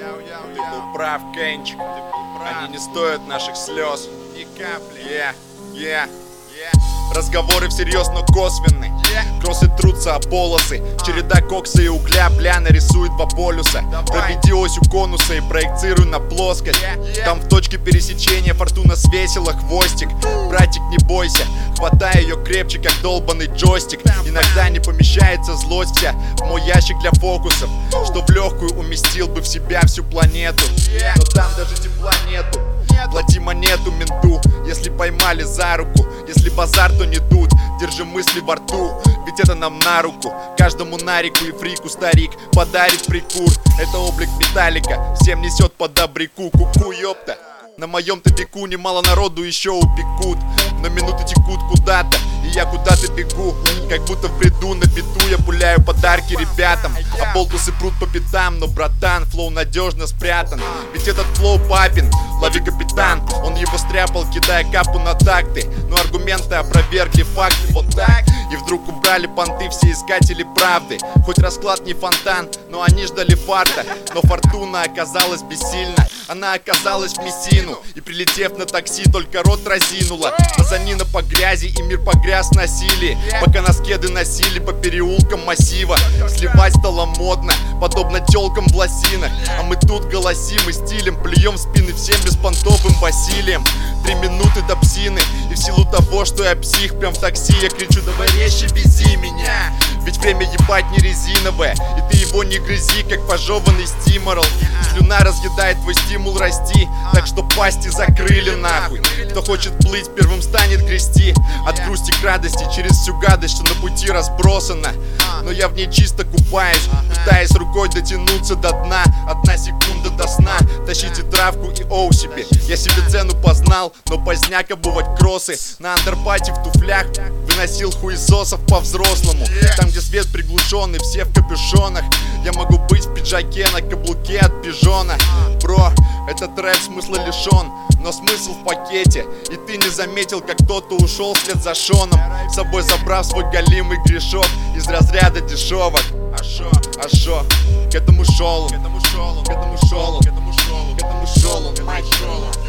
Ты был прав, Кенчик. Они не стоят наших слез. Ни капли. Разговоры всерьез, но косвенны. Кроссы трутся о полосы. Череда кокса и угля, бля, нарисует два полюса. Проведи ось у конуса и проецируй на плоскость. Там в точке пересечения фортуна свесила хвостик. Братик, не бойся, хватай ее крепче, как долбаный джойстик. Иногда не помещается злость вся в мой ящик для фокусов, что в легкую уместил бы в себя всю планету. Но там даже тепла нету. Плати монету менту, если поймали за руку. Если базар, то не тут, держи мысли во рту. Ведь это нам на руку, каждому нарику и фрику старик подарит прикур. Это облик металлика, всем несет по добряку. Ку-ку, ёпта. На моем-то веку немало народу еще упекут. Но минуты текут куда-то, и я куда-то бегу. Как будто в бреду на беду я пуляю подарки ребятам. А болтусы прут по пятам, но, братан, флоу надежно спрятан. Ведь этот флоу папин, лови, капитан. Он его стряпал, кидая капу на такты. Но аргументы опровергли факты, вот так. И вдруг убрали понты все искатели правды. Хоть расклад не фонтан, но они ждали фарта. Но фортуна оказалась бессильна. Она оказалась в Мессину, и прилетев на такси, только рот разинула. Мазанина по грязи и мир погряз насилие. Пока нас кеды носили по переулкам массива. Сливать стало модно, подобно тёлкам в лосинах. А мы тут голосим и стилем плюем в спины всем беспонтовым Василием. 3 минуты до псины, и в силу того, что я псих, прям в такси я кричу: давай резче вези меня. Ведь время ебать не резиновое, и ты его не грызи, как пожеванный стиморал. Слюна разъедает твой стимул расти, так что пасти закрыли нахуй. Кто хочет плыть, первым станет грести. От грусти к радости, через всю гадость, что на пути разбросана. Но я в ней чисто купаюсь, пытаясь рукой дотянуться до дна. 1 секунда до сна, тащите травку и оу себе. Я себе цену познал, но поздняк обувать кроссы. На андерпате в туфлях выносил хуесосов по-взрослому. Там, где свет приглушенный, все в капюшонах. Я могу быть в пиджаке на каблуке от пижона. Бро, этот рэп смысла лишен, но смысл в пакете. И ты не заметил, как кто-то ушел вслед за Шоном, с собой забрав свой голимый грешок из разряда дешевок. А шо? К этому шел он, к этому шел он, к этому шел он, к этому шел он, к этому шел он.